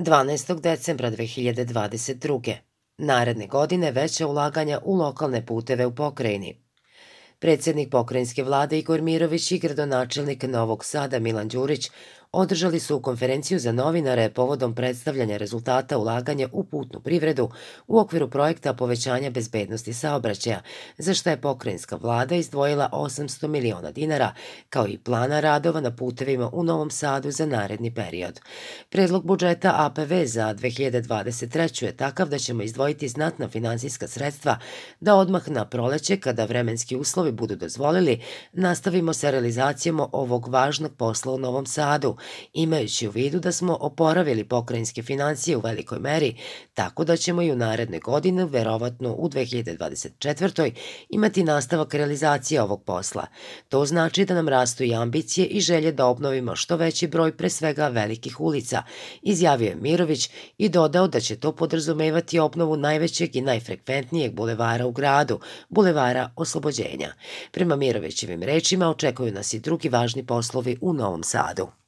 12. decembra 2022. Naredne godine veća ulaganja u lokalne puteve u pokrajini. Predsjednik pokrajinske vlade Igor Mirović i gradonačelnik Novog Sada Milan Đurić održali su konferenciju za novinare povodom predstavljanja rezultata ulaganja u putnu privredu u okviru projekta povećanja bezbednosti saobraćaja, za što je pokrajinska vlada izdvojila 800 miliona dinara, kao i plana radova na putevima u Novom Sadu za naredni period. Predlog budžeta APV za 2023. je takav da ćemo izdvojiti znatna finansijska sredstva da odmah na proleće, kada vremenski uslovi budu dozvolili, nastavimo sa realizacijom ovog važnog posla u Novom Sadu, imajući u vidu da smo oporavili pokrajinske financije u velikoj meri, tako da ćemo i u naredne godine, verovatno u 2024. imati nastavak realizacije ovog posla. To znači da nam rastu i ambicije i želje da obnovimo što veći broj pre svega velikih ulica, izjavio je Mirović i dodao da će to podrazumevati obnovu najvećeg i najfrekventnijeg bulevara u gradu, Bulevara Oslobođenja. Prema Mirovićevim rečima očekuju nas i drugi važni poslovi u Novom Sadu.